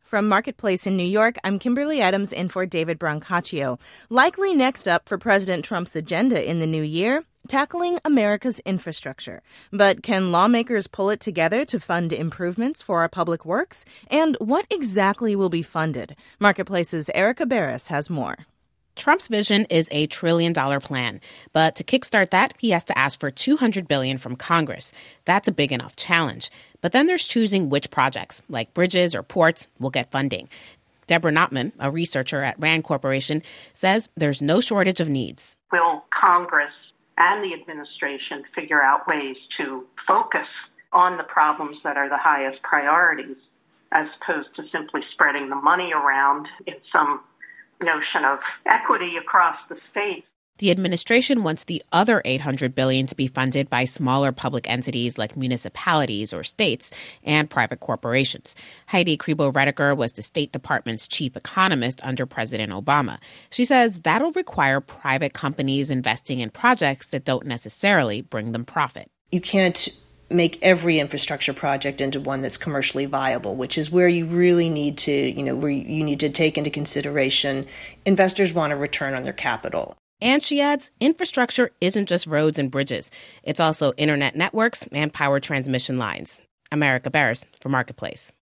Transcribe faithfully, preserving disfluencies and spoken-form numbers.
From Marketplace in New York, I'm Kimberly Adams in for David Brancaccio. Likely next up for President Trump's agenda in the new year, tackling America's infrastructure. But can lawmakers pull it together to fund improvements for our public works? And what exactly will be funded? Marketplace's Erica Barris has more. Trump's vision is a trillion-dollar plan, but to kickstart that, he has to ask for two hundred billion dollars from Congress. That's a big enough challenge. But then there's choosing which projects, like bridges or ports, will get funding. Deborah Notman, a researcher at RAND Corporation, says there's no shortage of needs. Will Congress and the administration figure out ways to focus on the problems that are the highest priorities, as opposed to simply spreading the money around in some notion of equity across the states? The administration wants the other eight hundred billion dollars to be funded by smaller public entities like municipalities or states and private corporations. Heidi Kribo-Redeker was the State Department's chief economist under President Obama. She says that'll require private companies investing in projects that don't necessarily bring them profit. You can't make every infrastructure project into one that's commercially viable, which is where you really need to, you know, where you need to take into consideration investors want a return on their capital. And she adds, infrastructure isn't just roads and bridges. It's also internet networks and power transmission lines. America Barris for Marketplace.